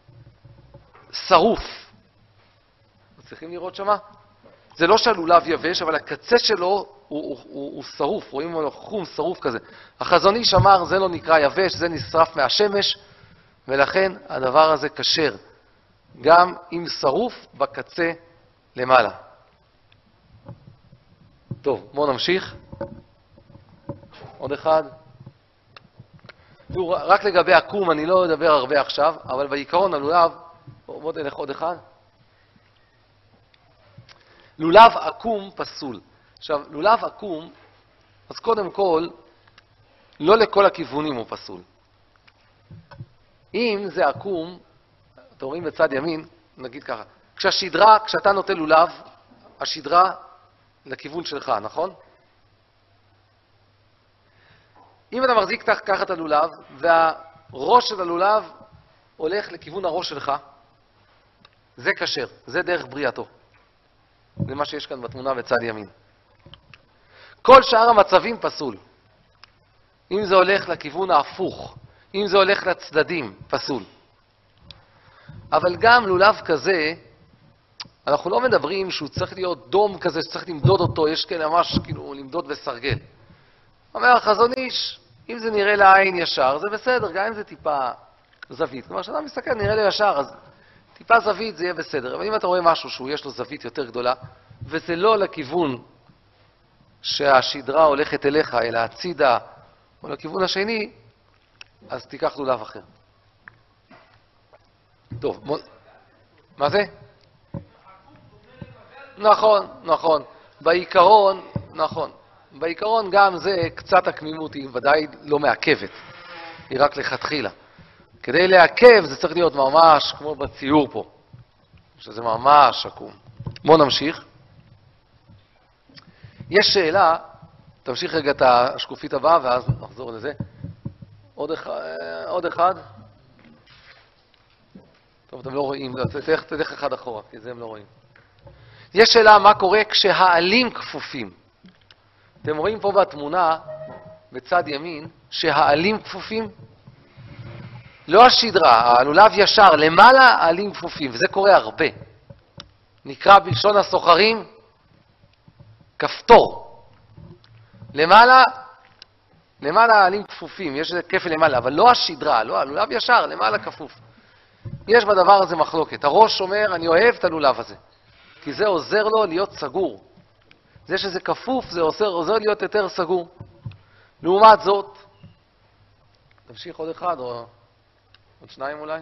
שרוף. צריכים לראות שמה? זה לא שהלולב יבש, אבל הקצה שלו הוא, הוא, הוא, הוא שרוף, רואים לו חום שרוף כזה. החזון איש אמר, זה לא נקרא יבש, זה נשרף מהשמש, ולכן הדבר הזה כשר, גם עם שרוף בקצה למעלה. טוב, בואו נמשיך. עוד אחד. תראו, רק לגבי עקום אני לא אדבר הרבה עכשיו, אבל בעיקרון הלולב, בואו נלך עוד אחד. לולב עקום פסול. עכשיו, לולב עקום, אז קודם כל, לא לכל הכיוונים הוא פסול. אם זה עקום, אתם רואים בצד ימין, נגיד ככה, כשהשדרה, כשאתה נוטה לולב, השדרה לכיוון שלך, נכון? אם אתה מחזיק ככה את הלולב, והראש של הלולב הולך לכיוון הראש שלך, זה כשר, זה דרך בריאתו. זה מה שיש כאן בתמונה בצד ימין. כל שאר המצבים פסול. אם זה הולך לכיוון ההפוך, אם זה הולך לצדדים, פסול. אבל גם לולב כזה, אנחנו לא מדברים שהוא צריך להיות דום כזה, שצריך למדוד אותו, יש כאלה ממש כאילו למדוד וסרגל. אומר החזון איש, אם זה נראה לעין ישר, זה בסדר, גם אם זה טיפה זווית. כלומר, כשאתה מסתכל, נראה לי ישר, אז טיפה זווית זה יהיה בסדר. אבל אם אתה רואה משהו שהוא יש לו זווית יותר גדולה, וזה לא לכיוון שהשדרה הולכת אליך, אלא הצידה, או לכיוון השני, אז תיקח לולב אחר. טוב, בוא... מה זה? נכון, נכון. בעיקרון, נכון. בעיקרון גם זה קצת הקמימות היא ודאי לא מעכבת. היא רק לכתחילה. כדי לעכב זה צריך להיות ממש כמו בציור פה. שזה ממש עקום. בואו נמשיך. יש שאלה, תמשיך רגע את השקופית הבאה ואז נחזור לזה. עוד אחד, עוד אחד. טוב, אתם לא רואים, תלך, תלך אחד אחורה, כי זה הם לא רואים. יש שאלה מה קורה כשהעלים כפופים. אתם רואים פה בתמונה, בצד ימין, שהעלים כפופים? לא השדרה, הלולב ישר, למעלה העלים כפופים, וזה קורה הרבה. נקרא בלשון הסוחרים, כפתור. למעלה, למעלה העלים כפופים, יש איזה כפל למעלה, אבל לא השדרה, לא, הלולב ישר, למעלה כפוף. יש בדבר הזה מחלוקת. הראש אומר, אני אוהב את הלולב הזה, כי זה עוזר לו להיות סגור. זה שזה כפוף, זה עוזר, עוזר להיות יותר סגור. לעומת זאת, תמשיך עוד אחד או עוד שניים אולי.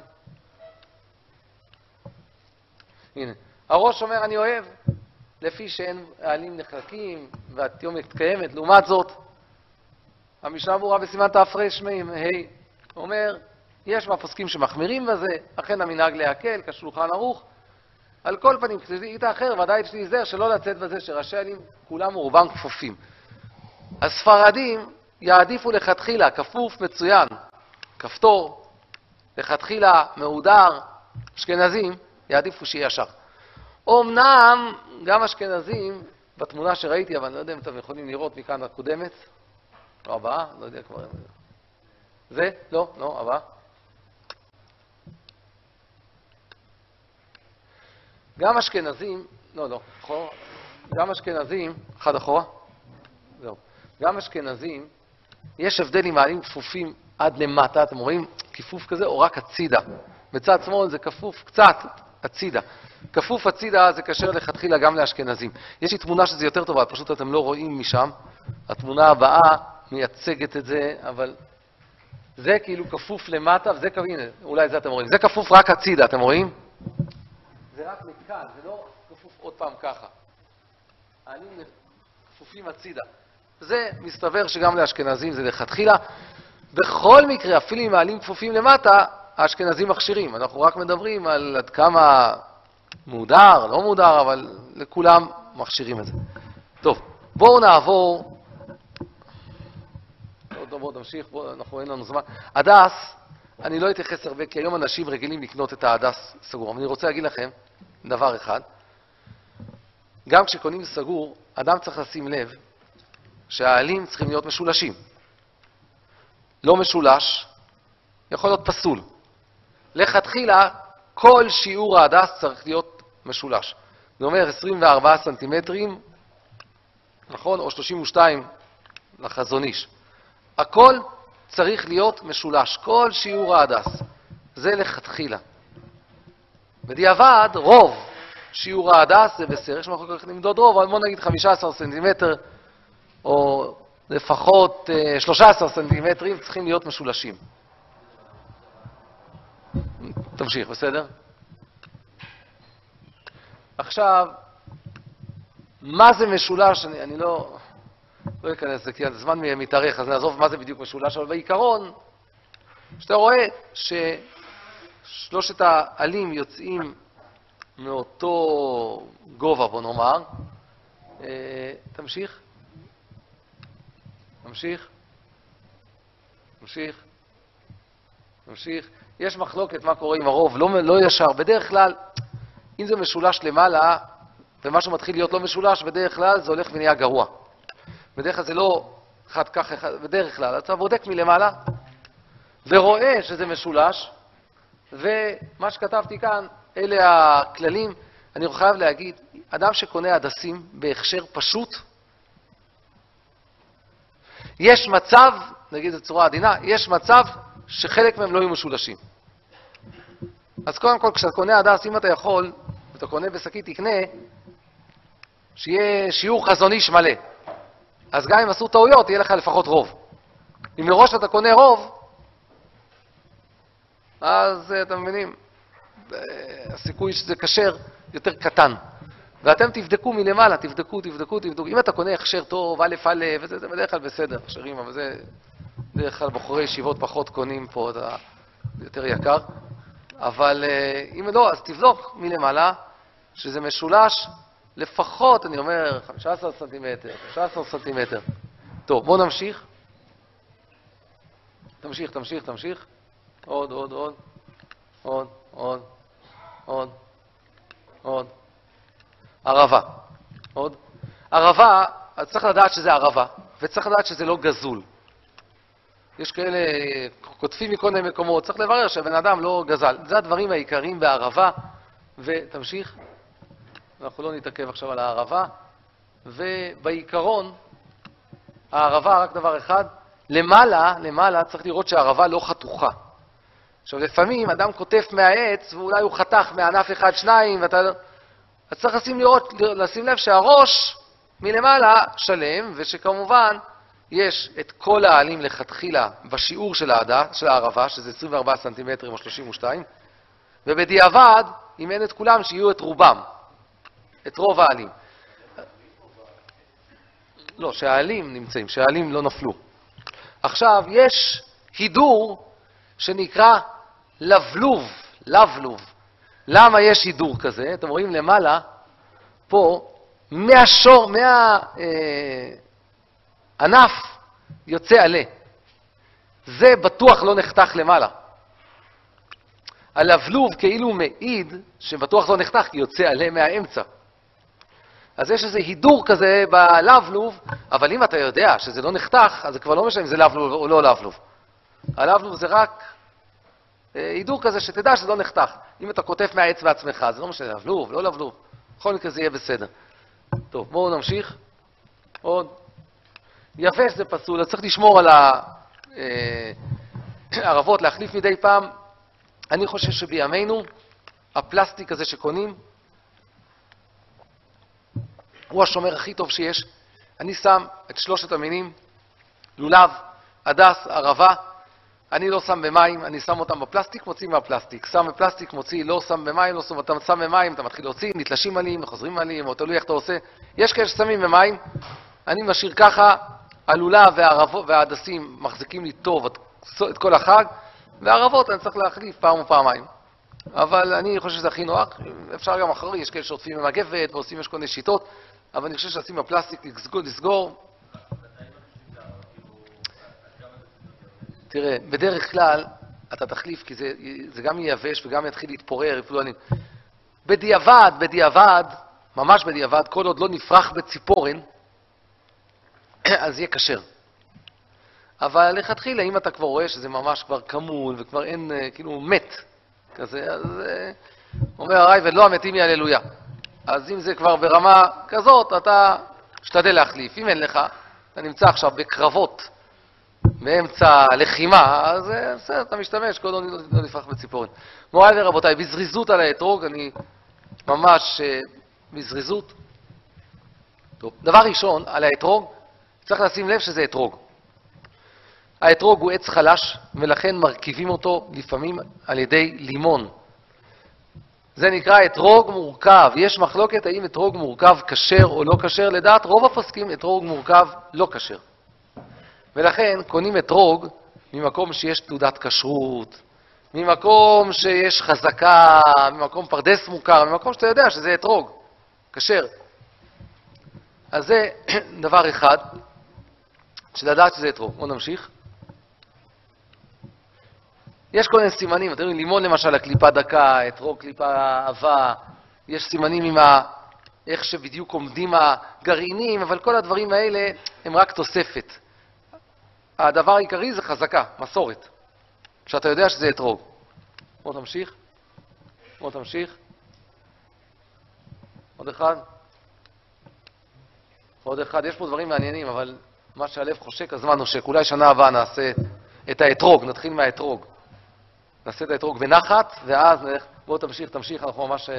הנה, הראש אומר, אני אוהב, לפי שאין העלים נחלקים והתיומת קיימת. לעומת זאת, המשנה ברורה בסימן תפרש מ' ה' אומר, יש מהפוסקים שמחמירים בזה, אכן המנהג להקל, כשולחן ערוך. על כל פנים, כשאית האחר, ודאי יש להיזהר שלא לצאת בזה שראשי העלים כולם רובם כפופים. הספרדים יעדיפו לכתחילה, כפוף מצוין, כפתור, לכתחילה מהודר, אשכנזים יעדיפו שיהיה ישר. אמנם גם אשכנזים, בתמונה שראיתי, אבל אני לא יודע אם אתם יכולים לראות מכאן הקודמת, או הבאה, לא יודע כבר. זה? לא, לא, הבאה. גם אשכנזים, לא, לא, אחורה, גם אשכנזים, אחד אחורה, זהו, גם אשכנזים, יש הבדל עם העלים כפופים עד למטה, אתם רואים, כיפוף כזה, או רק הצידה. בצד שמאל זה כפוף קצת הצידה. כפוף הצידה זה קשר לכתחילה גם לאשכנזים. יש לי תמונה שזה יותר טובה, פשוט אתם לא רואים משם. התמונה הבאה מייצגת את זה, אבל זה כאילו כפוף למטה, וזה, הנה, אולי זה אתם רואים. זה כפוף רק הצידה, אתם רואים? זה רק מכאן, זה לא כפוף עוד פעם ככה. העלים כפופים הצידה. זה מסתבר שגם לאשכנזים זה לכתחילה. בכל מקרה, אפילו אם העלים כפופים למטה, האשכנזים מכשירים. אנחנו רק מדברים על עד כמה מודר, לא מודר, אבל לכולם מכשירים את זה. טוב, בואו נעבור. טוב, בואו נמשיך, בואו, אנחנו אין לנו זמן. הדס, אני לא אתייחס הרבה, כי היום אנשים רגילים לקנות את ההדס סגור. אבל אני רוצה להגיד לכם דבר אחד. גם כשקונים סגור, אדם צריך לשים לב שהעלים צריכים להיות משולשים. לא משולש, יכול להיות פסול. לכתחילה, כל שיעור ההדס צריך להיות משולש. זה אומר עשרים וארבעה סנטימטרים, נכון? או שלושים ושתיים לחזון איש. הכל צריך להיות משולש, כל שיעור ההדס. זה לכתחילה. בדיעבד, רוב שיעור ההדס זה בסדר, יש מחלוקת איך למדוד רוב, אבל בוא נגיד חמישה עשר סנטימטר, או לפחות שלושה עשר סנטימטרים צריכים להיות משולשים. תמשיך, בסדר? עכשיו, מה זה משולש? אני, אני לא, לא אכנס לזה, כי הזמן מתארך, אז נעזוב מה זה בדיוק משולש, אבל בעיקרון, שאתה רואה ששלושת העלים יוצאים מאותו גובה, בוא נאמר. אה, תמשיך. תמשיך. תמשיך. תמשיך. יש מחלוקת מה קורה עם הרוב, לא, לא ישר. בדרך כלל, אם זה משולש למעלה, ומשהו מתחיל להיות לא משולש, בדרך כלל זה הולך ונהיה גרוע. בדרך כלל זה לא אחד כך אחד, בדרך כלל. אתה בודק מלמעלה, ורואה שזה משולש, ומה שכתבתי כאן, אלה הכללים. אני חייב להגיד, אדם שקונה הדסים בהכשר פשוט, יש מצב, נגיד את צורה עדינה, יש מצב שחלק מהם לא יהיו משולשים. אז קודם כל, כשאתה קונה הדס, אם אתה יכול, ואתה קונה בשקית, תקנה, שיהיה שיעור חזון איש מלא. אז גם אם עשו טעויות, יהיה לך לפחות רוב. אם מראש אתה קונה רוב, אז אתם מבינים, הסיכוי שזה כשר יותר קטן. ואתם תבדקו מלמעלה, תבדקו, תבדקו, תבדקו. אם אתה קונה הכשר טוב, א' א', וזה זה בדרך כלל בסדר, הכשרים, אבל זה בדרך כלל בחורי ישיבות פחות קונים פה, זה יותר יקר. אבל אם לא, אז תבדוק מלמעלה, שזה משולש לפחות, אני אומר, חמישה עשר סנטימטר, חמישה עשר סנטימטר. טוב, בואו נמשיך. תמשיך, תמשיך, תמשיך. עוד, עוד, עוד. עוד, עוד, עוד, עוד. ערבה. עוד. ערבה, אז צריך לדעת שזה ערבה, וצריך לדעת שזה לא גזול. יש כאלה כותפים מכל מיני מקומות, צריך לברר שהבן אדם לא גזל. זה הדברים העיקריים בערבה, ותמשיך. אנחנו לא נתעכב עכשיו על הערבה. ובעיקרון, הערבה, רק דבר אחד, למעלה, למעלה צריך לראות שהערבה לא חתוכה. עכשיו, לפעמים אדם כותף מהעץ, ואולי הוא חתך מענף אחד, שניים, ואתה... אז צריך לשים, לראות, לשים לב שהראש מלמעלה שלם, ושכמובן יש את כל העלים לכתחילה בשיעור של, העדה, של הערבה, שזה עשרים וארבעה סנטימטרים או שלושים ושתיים, ובדיעבד, אם אין את כולם, שיהיו את רובם, את רוב העלים. לא, שהעלים נמצאים, שהעלים לא נפלו. עכשיו, יש הידור שנקרא לבלוב, לבלוב. למה יש הידור כזה? אתם רואים למעלה, פה, מהשור, מהענף אה, יוצא עלה. זה בטוח לא נחתך למעלה. הלבלוב כאילו מעיד שבטוח לא נחתך, כי יוצא עלה מהאמצע. אז יש איזה הידור כזה בלבלוב, אבל אם אתה יודע שזה לא נחתך, אז זה כבר לא משנה אם זה לבלוב או לא לבלוב. הלבלוב זה רק הידור כזה שתדע שזה לא נחתך. אם אתה כותף מהעץ בעצמך, זה לא משנה, לבלוב, לא לבלוב. בכל מקרה זה יהיה בסדר. טוב, בואו נמשיך. עוד. יבש זה פסול, אז צריך לשמור על הערבות, להחליף מדי פעם. אני חושב שבימינו, הפלסטיק הזה שקונים, הוא השומר הכי טוב שיש. אני שם את שלושת המינים, לולב, הדס, ערבה. אני לא שם במים, אני שם אותם בפלסטיק, מוציא מהפלסטיק. שם בפלסטיק, מוציא, לא שם במים, לא שם, אתה שם במים, אתה מתחיל להוציא, נתלשים עלים, חוזרים עלים, או תלוי איך אתה עושה. יש כאלה ששמים במים, אני משאיר ככה, הלולב וההדסים מחזיקים לי טוב את כל החג, והערבות אני צריך להחליף פעם ופעמיים. אבל אני חושב שזה הכי נוח, אפשר גם אחרי, יש כאלה שעוטפים עם הגבת ועושים יש כל מיני שיטות, אבל אני חושב שעושים בפלסטיק לסגור, לסגור. תראה, בדרך כלל אתה תחליף, כי זה, זה גם ייבש וגם יתחיל להתפורר, יפלו עלים. בדיעבד, בדיעבד, ממש בדיעבד, כל עוד לא נפרח בציפורן, אז יהיה כשר. אבל לכתחילה, אם אתה כבר רואה שזה ממש כבר כמול וכבר אין, כאילו, מת כזה, אז אומר הרי, ולא המתים יהללויה. אז אם זה כבר ברמה כזאת, אתה שתדל להחליף. אם אין לך, אתה נמצא עכשיו בקרבות, באמצע לחימה, אז בסדר, אתה משתמש, כל עוד לא נפרח בציפורן. מוריי ורבותיי, בזריזות על האתרוג, אני ממש בזריזות. טוב, דבר ראשון, על האתרוג, צריך לשים לב שזה אתרוג. האתרוג הוא עץ חלש, ולכן מרכיבים אותו לפעמים על ידי לימון. זה נקרא אתרוג מורכב. יש מחלוקת האם אתרוג מורכב כשר או לא כשר. לדעת רוב הפוסקים אתרוג מורכב לא כשר. ולכן קונים אתרוג ממקום שיש תעודת כשרות, ממקום שיש חזקה, ממקום פרדס מוכר, ממקום שאתה יודע שזה אתרוג, כשר. אז זה דבר אחד, שלדעת שזה אתרוג. בואו נמשיך. יש כל מיני סימנים, אתם יודעים, לימון למשל, הקליפה דקה, אתרוג קליפה עבה, יש סימנים עם ה... איך שבדיוק עומדים הגרעינים, אבל כל הדברים האלה הם רק תוספת. הדבר העיקרי זה חזקה, מסורת, שאתה יודע שזה אתרוג. בוא תמשיך. בוא תמשיך. עוד אחד. עוד אחד. יש פה דברים מעניינים, אבל מה שהלב חושק, הזמן נושק. אולי שנה הבאה נעשה את האתרוג, נתחיל מהאתרוג. נעשה את האתרוג בנחת, ואז נלך... בוא תמשיך, תמשיך, אנחנו ממש...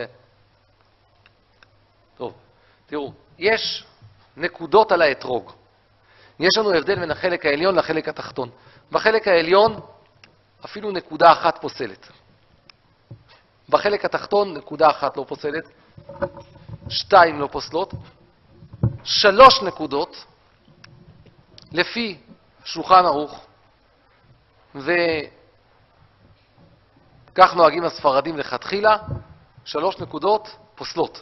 טוב, תראו, יש נקודות על האתרוג. יש לנו הבדל בין החלק העליון לחלק התחתון. בחלק העליון אפילו נקודה אחת פוסלת. בחלק התחתון נקודה אחת לא פוסלת, שתיים לא פוסלות, שלוש נקודות לפי שולחן ערוך, וכך נוהגים הספרדים לכתחילה, שלוש נקודות פוסלות.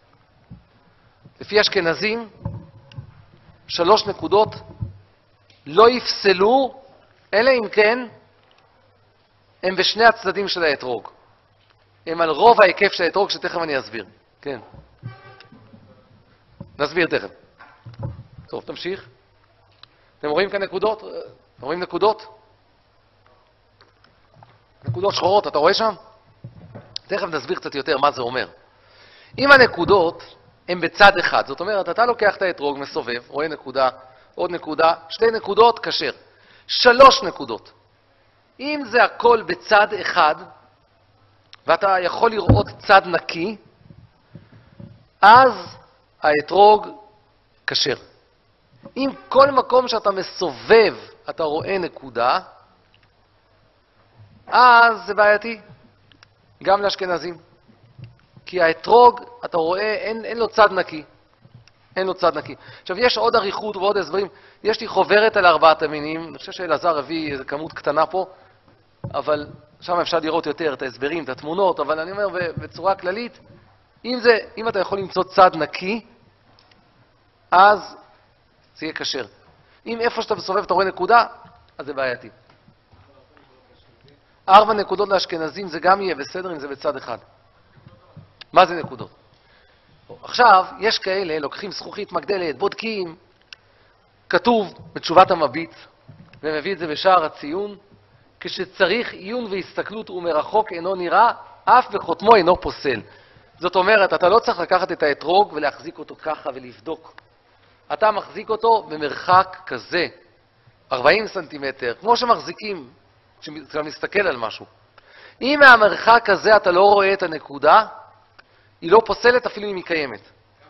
לפי אשכנזים, שלוש נקודות לא יפסלו, אלא אם כן הם בשני הצדדים של האתרוג. הם על רוב ההיקף של האתרוג, שתכף אני אסביר. כן. נסביר תכף. טוב, תמשיך. אתם רואים כאן נקודות? אתם רואים נקודות? נקודות שחורות, אתה רואה שם? תכף נסביר קצת יותר מה זה אומר. אם הנקודות הן בצד אחד, זאת אומרת, אתה לוקח את האתרוג, מסובב, רואה נקודה, עוד נקודה, שתי נקודות, כשר. שלוש נקודות. אם זה הכל בצד אחד, ואתה יכול לראות צד נקי, אז האתרוג כשר. אם כל מקום שאתה מסובב אתה רואה נקודה, אז זה בעייתי, גם לאשכנזים. כי האתרוג, אתה רואה, אין, אין לו צד נקי. אין לו צד נקי. עכשיו, יש עוד עריכות ועוד הסברים. יש לי חוברת על ארבעת המינים. אני חושב שאלעזר הביא איזו כמות קטנה פה, אבל שם אפשר לראות יותר את ההסברים, את התמונות, אבל אני אומר בצורה כללית, אם, זה, אם אתה יכול למצוא צד נקי, אז זה יהיה כשר. אם איפה שאתה מסובב אתה רואה נקודה, אז זה בעייתי. ארבע נקודות לאשכנזים זה גם יהיה בסדר אם זה בצד אחד. מה זה נקודות? עכשיו, יש כאלה, לוקחים זכוכית מגדלת, בודקים, כתוב בתשובת המביט, ומביא את זה בשער הציון, כשצריך עיון והסתכלות ומרחוק אינו נראה, אף בחותמו אינו פוסל. זאת אומרת, אתה לא צריך לקחת את האתרוג ולהחזיק אותו ככה ולבדוק. אתה מחזיק אותו במרחק כזה, ארבעים סנטימטר, כמו שמחזיקים כשאתה מסתכל על משהו. אם מהמרחק הזה אתה לא רואה את הנקודה, היא לא פוסלת אפילו אם היא קיימת.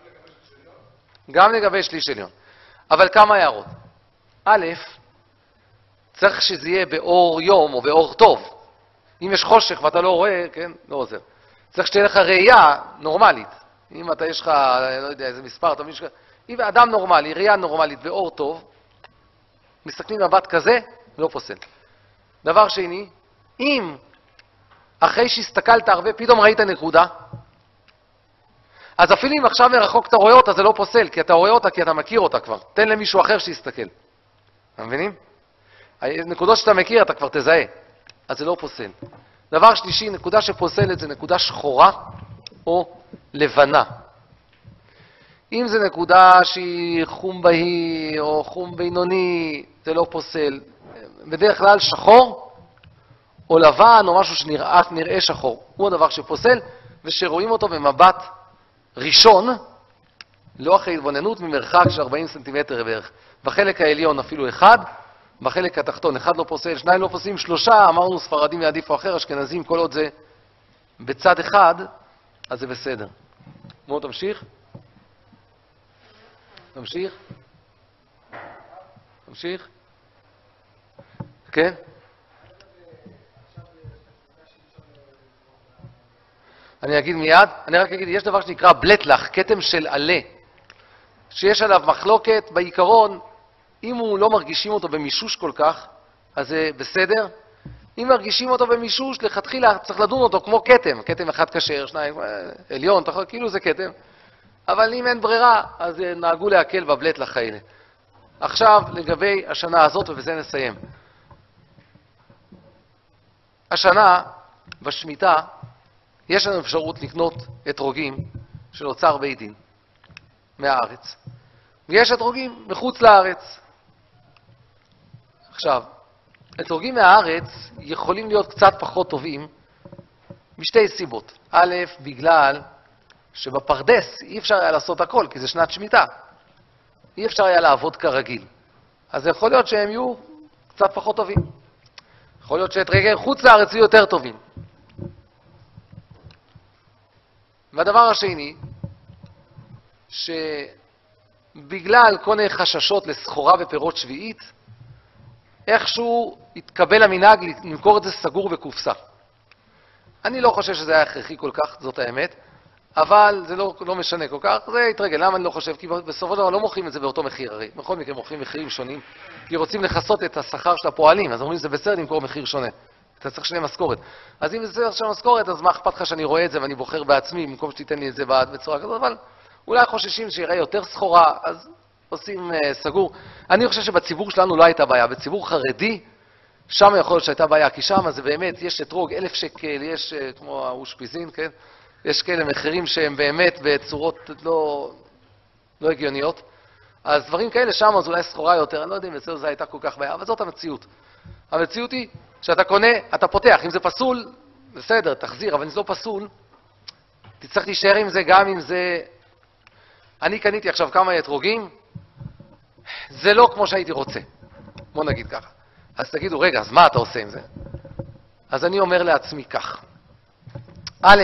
גם לגבי שליש עליון. אבל כמה הערות. א', צריך שזה יהיה באור יום או באור טוב. אם יש חושך ואתה לא רואה, כן, לא עוזר. צריך שתהיה לך ראייה נורמלית. אם אתה יש לך, לא יודע, איזה מספר, אתה מבין, אם אדם נורמלי, ראייה נורמלית באור טוב, מסתכלים מבט כזה, לא פוסל. דבר שני, אם אחרי שהסתכלת הרבה, פתאום ראית נקודה, אז אפילו אם עכשיו מרחוק אתה רואה אותה, זה לא פוסל, כי אתה רואה אותה, כי אתה מכיר אותה כבר. תן למישהו אחר שיסתכל. אתם מבינים? נקודות שאתה מכיר, אתה כבר תזהה. אז זה לא פוסל. דבר שלישי, נקודה שפוסלת זה נקודה שחורה או לבנה. אם זה נקודה שהיא חום בהי או חום בינוני, זה לא פוסל. בדרך כלל שחור או לבן או משהו שנראה נראה שחור. הוא הדבר שפוסל, ושרואים אותו במבט ראשון, לא אחרי התבוננות, ממרחק של ארבעים סנטימטר בערך. בחלק העליון אפילו אחד, בחלק התחתון אחד לא פוסל, שניים לא פוסלים, שלושה, אמרנו ספרדים יעדיפו אחר, אשכנזים, כל עוד זה בצד אחד, אז זה בסדר. בואו תמשיך. תמשיך. תמשיך. כן? אני אגיד מיד, אני רק אגיד, יש דבר שנקרא בלטלח, כתם של עלה, שיש עליו מחלוקת, בעיקרון, אם הוא לא מרגישים אותו במישוש כל כך, אז זה בסדר. אם מרגישים אותו במישוש, לכתחילה צריך לדון אותו כמו כתם, כתם אחד כשר, שניים, עליון, תחול, כאילו זה כתם. אבל אם אין ברירה, אז נהגו להקל בבלטלח האלה. עכשיו, לגבי השנה הזאת, ובזה נסיים. השנה, בשמיטה, יש לנו אפשרות לקנות אתרוגים של אוצר בית דין מהארץ. ויש אתרוגים מחוץ לארץ. עכשיו, אתרוגים מהארץ יכולים להיות קצת פחות טובים משתי סיבות. א', בגלל שבפרדס אי אפשר היה לעשות הכל, כי זה שנת שמיטה. אי אפשר היה לעבוד כרגיל. אז יכול להיות שהם יהיו קצת פחות טובים. יכול להיות שאתרוגי חוץ לארץ יהיו יותר טובים. והדבר השני, שבגלל כל מיני חששות לסחורה ופירות שביעית, איכשהו התקבל המנהג למכור את זה סגור בקופסה. אני לא חושב שזה היה הכרחי כל כך, זאת האמת, אבל זה לא, לא משנה כל כך, זה התרגל. למה אני לא חושב? כי בסופו של דבר לא מוכרים את זה באותו מחיר, הרי בכל מקרה מוכרים מחירים שונים, כי רוצים לחסות את השכר של הפועלים, אז אומרים שזה בסדר למכור מחיר שונה. אתה צריך לשלם משכורת. אז אם זה צריך משכורת, אז מה אכפת לך שאני רואה את זה ואני בוחר בעצמי, במקום שתיתן לי את זה בצורה כזאת, אבל אולי חוששים שיראה יותר סחורה, אז עושים uh, סגור. אני חושב שבציבור שלנו לא הייתה בעיה. בציבור חרדי, שם יכול להיות שהייתה בעיה, כי שם זה באמת, יש אתרוג אלף שקל, יש uh, כמו האושפיזין, כן? יש כאלה מחירים שהם באמת בצורות לא, לא הגיוניות. אז דברים כאלה שם, אז אולי סחורה יותר, אני לא יודע אם אצלנו זה הייתה כל כך בעיה, אבל זאת המציאות. המציאות היא שאתה קונה, אתה פותח, אם זה פסול, בסדר, תחזיר, אבל אם זה לא פסול, תצטרך להישאר עם זה גם אם זה... אני קניתי עכשיו כמה אתרוגים, זה לא כמו שהייתי רוצה. בוא נגיד ככה. אז תגידו, רגע, אז מה אתה עושה עם זה? אז אני אומר לעצמי כך. א',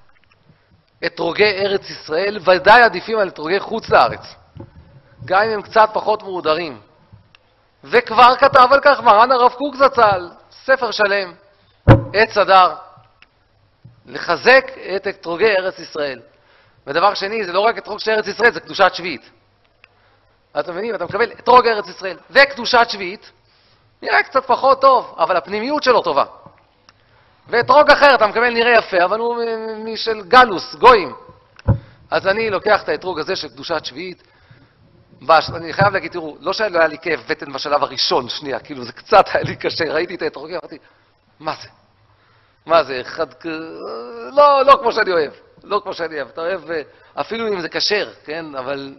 אתרוגי ארץ ישראל ודאי עדיפים על אתרוגי חוץ לארץ. גם אם הם קצת פחות מעודרים. וכבר כתב על כך מרן הרב קוק זצ"ל, ספר שלם, עץ אדר, לחזק את אתרוגי ארץ ישראל. ודבר שני, זה לא רק אתרוג של ארץ ישראל, זה קדושת שביעית. אתם מבינים, אתה מקבל אתרוג ארץ ישראל וקדושת שביעית, נראה קצת פחות טוב, אבל הפנימיות שלו טובה. ואתרוג אחר, אתה מקבל נראה יפה, אבל הוא משל גלוס, גויים. אז אני לוקח את האתרוג הזה של קדושת שביעית, אני חייב להגיד, תראו, לא שלא היה לי כאב בטן בשלב הראשון, שנייה, כאילו זה קצת היה לי קשה, ראיתי את האתרוגים, אמרתי, מה זה? מה זה? אחד, לא, לא כמו שאני אוהב, לא כמו שאני אוהב, אתה אוהב, אפילו אם זה כשר, כן, אבל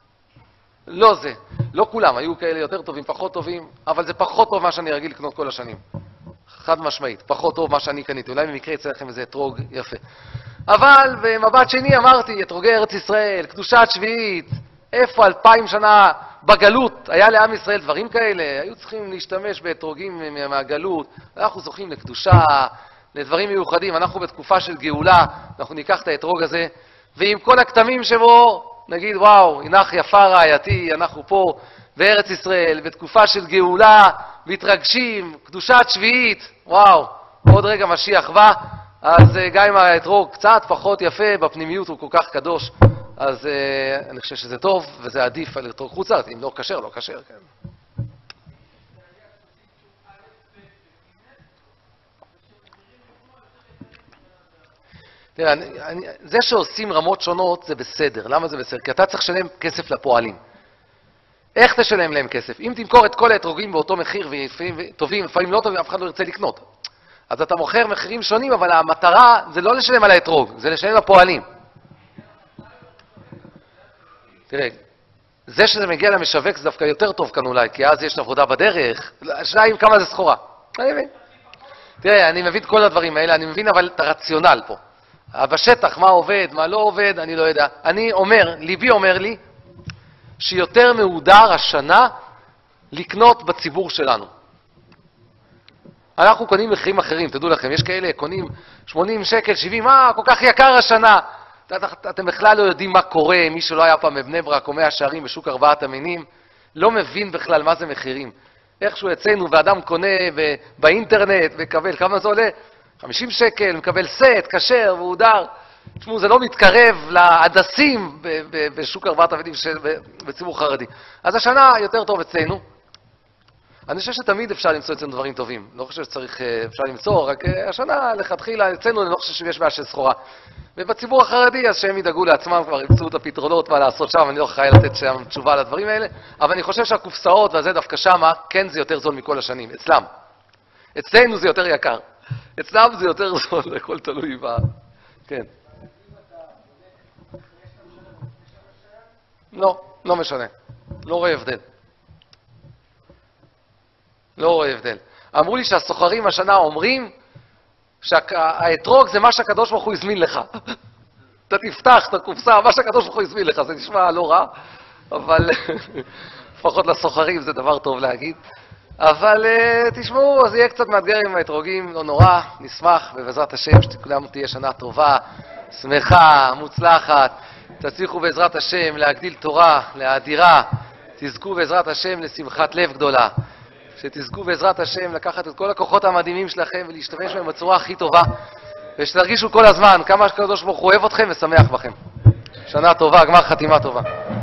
לא זה, לא כולם, היו כאלה יותר טובים, פחות טובים, אבל זה פחות טוב מה שאני רגיל לקנות כל השנים, חד משמעית, פחות טוב מה שאני קניתי, אולי במקרה יצא לכם איזה אתרוג יפה. אבל במבט שני אמרתי, אתרוגי ארץ ישראל, קדושת שביעית, איפה אלפיים שנה בגלות היה לעם ישראל דברים כאלה? היו צריכים להשתמש באתרוגים מהגלות, אנחנו זוכים לקדושה, לדברים מיוחדים, אנחנו בתקופה של גאולה, אנחנו ניקח את האתרוג הזה, ועם כל הכתמים שבו, נגיד, וואו, הינך יפה רעייתי, אנחנו פה בארץ ישראל, בתקופה של גאולה, מתרגשים, קדושת שביעית, וואו, עוד רגע משיח בא, אז גם אם האתרוג קצת פחות יפה, בפנימיות הוא כל כך קדוש, אז uh, אני חושב שזה טוב, וזה עדיף על אתרוג חוץ לארץ, אם לא כשר, לא כשר, כן. תראה, אני, אני, זה שעושים רמות שונות זה בסדר. למה זה בסדר? כי אתה צריך לשלם כסף לפועלים. איך תשלם להם כסף? אם תמכור את כל האתרוגים באותו מחיר, וטובים, לפעמים לא טובים, אף אחד לא ירצה לקנות. אז אתה מוכר מחירים שונים, אבל המטרה זה לא לשלם על האתרוג, זה לשלם לפועלים. תראה, זה שזה מגיע למשווק זה דווקא יותר טוב כאן אולי, כי אז יש עבודה בדרך, שניים כמה זה סחורה. אני מבין. תראה, אני מבין כל הדברים האלה, אני מבין אבל את הרציונל פה. בשטח, מה עובד, מה לא עובד, אני לא יודע. אני אומר, ליבי אומר לי, שיותר מהודר השנה לקנות בציבור שלנו. אנחנו קונים מחירים אחרים, תדעו לכם, יש כאלה, קונים שמונים שקל, שבעים, מה, כל כך יקר השנה. אתם בכלל לא יודעים מה קורה, מי שלא היה פעם בבני ברק או מאה שערים בשוק ארבעת המינים, לא מבין בכלל מה זה מחירים. איכשהו אצלנו ואדם קונה באינטרנט וקבל, כמה זה עולה? חמישים שקל, מקבל סט, כשר, והודר. תשמעו, זה לא מתקרב להדסים ב- ב- בשוק ארבעת עבדים של- ב- בציבור חרדי. אז השנה יותר טוב אצלנו. אני חושב שתמיד אפשר למצוא אצלנו דברים טובים. לא חושב שצריך, אה, אפשר למצוא, רק אה, השנה לכתחילה אצלנו אני לא חושב שיש בעיה של סחורה. ובציבור החרדי, אז שהם ידאגו לעצמם, כבר ימצאו את הפתרונות, מה לעשות שם, אני לא חייל לתת שם תשובה לדברים האלה, אבל אני חושב שהקופסאות, וזה דווקא שמה, כן זה יותר זול מכל השנים, אצלם. אצלנו זה יותר יקר. אצלם זה יותר זול, הכל תלוי ב... כן. לא, לא משנה. לא רואה הבדל. לא רואה הבדל. אמרו לי שהסוחרים השנה אומרים שהאתרוג זה מה שהקדוש ברוך הוא הזמין לך. אתה תפתח את הקופסה, מה שהקדוש ברוך הוא הזמין לך, זה נשמע לא רע, אבל לפחות לסוחרים זה דבר טוב להגיד. אבל תשמעו, אז יהיה קצת מאתגר עם האתרוגים, לא נורא, נשמח, ובעזרת השם שכולם תהיה שנה טובה, שמחה, מוצלחת, תצליחו בעזרת השם להגדיל תורה, להאדירה, תזכו בעזרת השם לשמחת לב גדולה. שתזכו בעזרת השם לקחת את כל הכוחות המדהימים שלכם ולהשתמש בהם בצורה הכי טובה, ושתרגישו כל הזמן כמה הקדוש ברוך הוא אוהב אתכם ושמח בכם. שנה טובה, גמר חתימה טובה.